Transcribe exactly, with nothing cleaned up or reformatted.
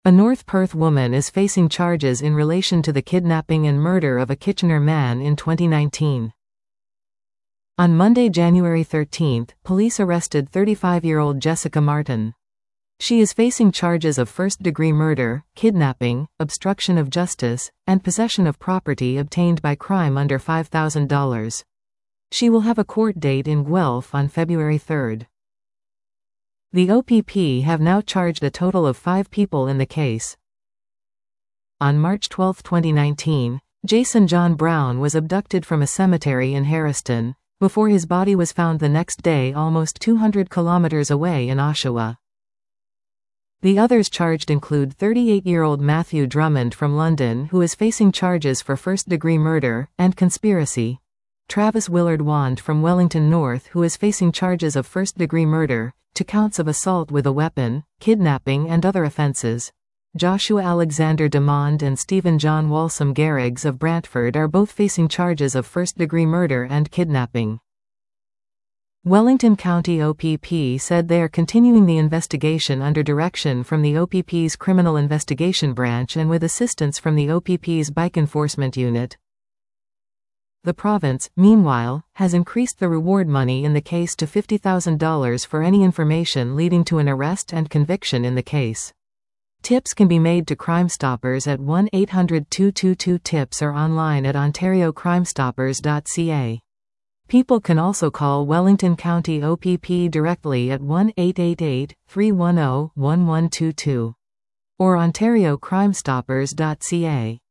A North Perth woman is facing charges in relation to the kidnapping and murder of a Kitchener man in twenty nineteen. On Monday, January thirteenth, police arrested thirty-five-year-old Jessica Martin. She is facing charges of first-degree murder, kidnapping, obstruction of justice, and possession of property obtained by crime under five thousand dollars. She will have a court date in Guelph on February third. The O P P have now charged a total of five people in the case. On March twelfth, twenty nineteen, Jason John Brown was abducted from a cemetery in Harriston, before his body was found the next day almost two hundred kilometers away in Oshawa. The others charged include thirty-eight-year-old Matthew Drummond from London, who is facing charges for first-degree murder and conspiracy; Travis Willard Wand from Wellington North, who is facing charges of first-degree murder, two counts of assault with a weapon, kidnapping and other offences; Joshua Alexander Demond and Stephen John Walsam Garriggs of Brantford are both facing charges of first-degree murder and kidnapping. Wellington County O P P said they are continuing the investigation under direction from the O P P's Criminal Investigation Branch and with assistance from the O P P's Bike Enforcement Unit. The province, meanwhile, has increased the reward money in the case to fifty thousand dollars for any information leading to an arrest and conviction in the case. Tips can be made to Crime Stoppers at one eight hundred, two two two, TIPS or online at ontario crime stoppers dot c a. People can also call Wellington County O P P directly at one eight eight eight, three one zero, one one two two or ontario crime stoppers dot c a.